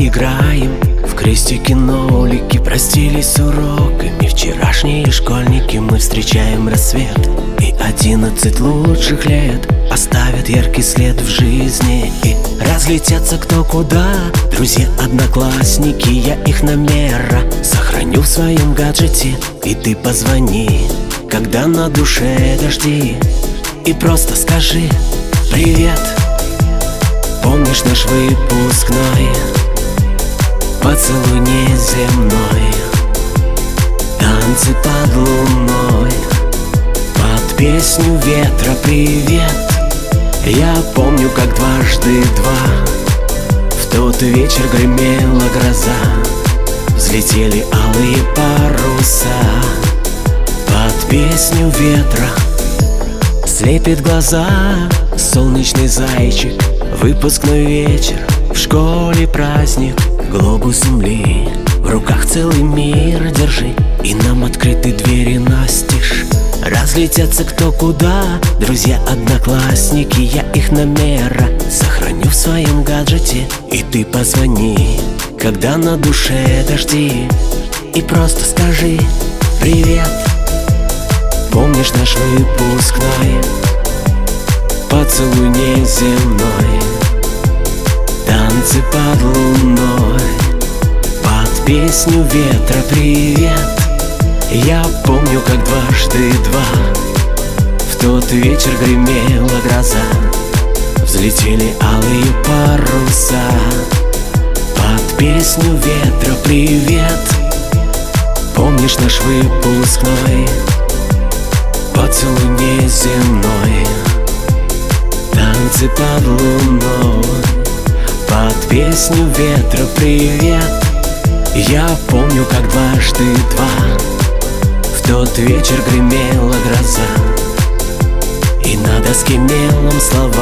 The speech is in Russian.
играем в крестики-нолики, простились с уроками. Вчерашние школьники, мы встречаем рассвет, и 11 лучших лет оставят яркий след в жизни. И разлетятся кто куда, друзья-одноклассники, я их намера сохраню в своем гаджете. И ты позвони, когда на душе дожди, и просто скажи привет. Помнишь наш выпускной поцелуй неземной, танцы под луной, под песню ветра привет. Я помню, как дважды два в тот вечер гремела гроза, взлетели алые паруса под песню ветра. Слепит глаза солнечный зайчик, выпускной вечер, в школе праздник, глобус земли, в руках целый мир держи, и нам открыты двери настежь. Разлетятся кто куда, друзья-одноклассники, я их намера сохраню в своем гаджете. И ты позвони, когда на душе дожди, и просто скажи привет. Помнишь наш выпускной поцелуй неземной, танцы под луной, под песню ветра привет. Я помню, как дважды два в тот вечер гремела гроза, взлетели алые паруса под песню ветра привет. Помнишь наш выпускной поцелуй неземной, танцы под луной, под песню ветра привет. Я помню, как дважды два в тот вечер гремела гроза, и на доске мелом слова